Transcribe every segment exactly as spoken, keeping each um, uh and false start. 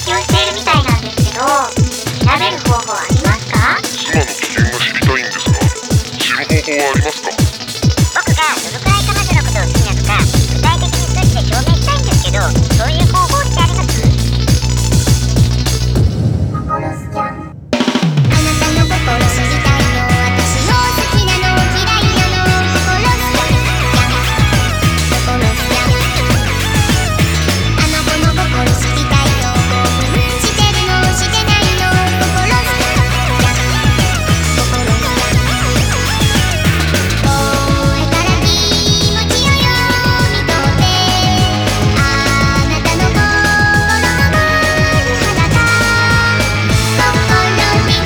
気をしているみたいなんですけど、調べる方法ありますか？ 妻の危険が知りたいんですが、知る方法はありますか？ 僕がどのくらい彼女のことを好きなのか具体的に数値で証明したいんですけど、そういう方法ってあります？心スキャン。あなたの心知りたいの、私を好きなの嫌いなの、心スキャン、心スキャン。あの子の心知りたいの、興奮してるのしてないの、心スキャン、心スキャン。声から気持ちを読み取って、あなたの心はまる裸、心短くなる、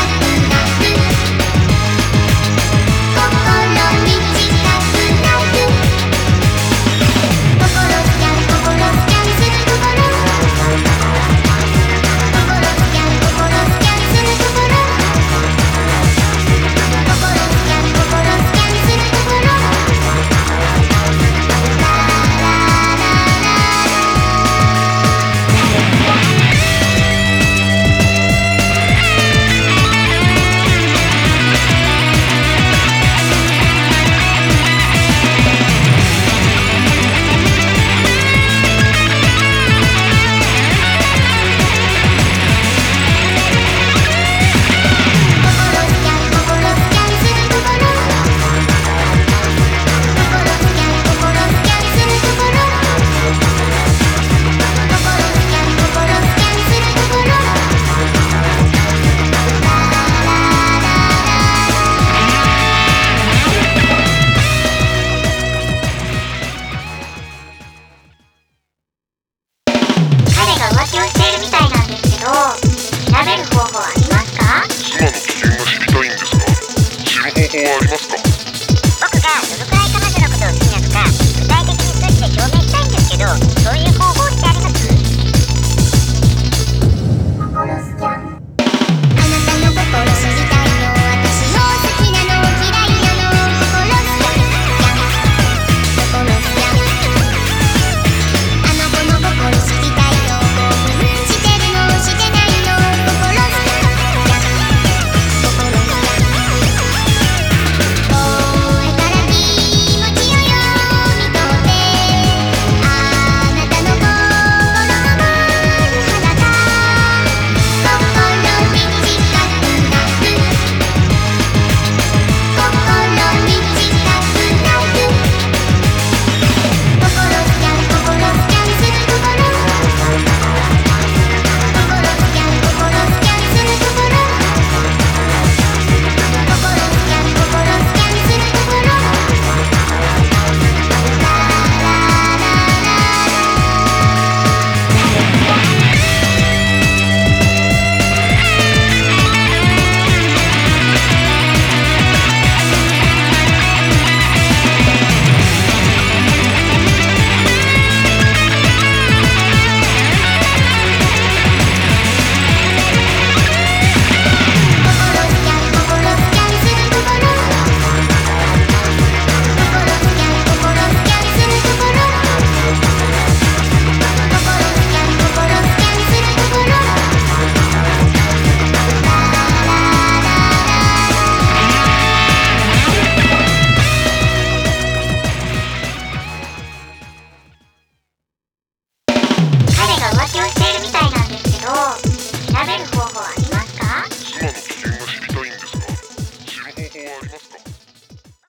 心短くなる、心スキャン、心スキャンするところ、心スキャン、心スキャンするところ、心スキャン、心スキャンするところ、ラララ彼が浮気をしているみたいなんですけど、調べる方法ありますか？ 妻の危険が知りたいんですが、知る方法はありますか？ 僕がどのくらい彼女のことを好きなのか具体的に数値で証明したいんですけど、そういう方法ってあります？心スキャン。あなたの心知りたいの、私を好きなの嫌いなの、心スキャン、心スキャン。あの子の心知りたいの、興奮してるのしてないの、心スキャン、心スキャン。声から気持ちを読み取って、あなたの心はまる裸、心短くなる、心短くなる、心スキャン、心スキャンするところ、心スキャン、心スキャンするところ、心スキャン、心スキャンするところ、ラララ彼が浮気をしているみたいな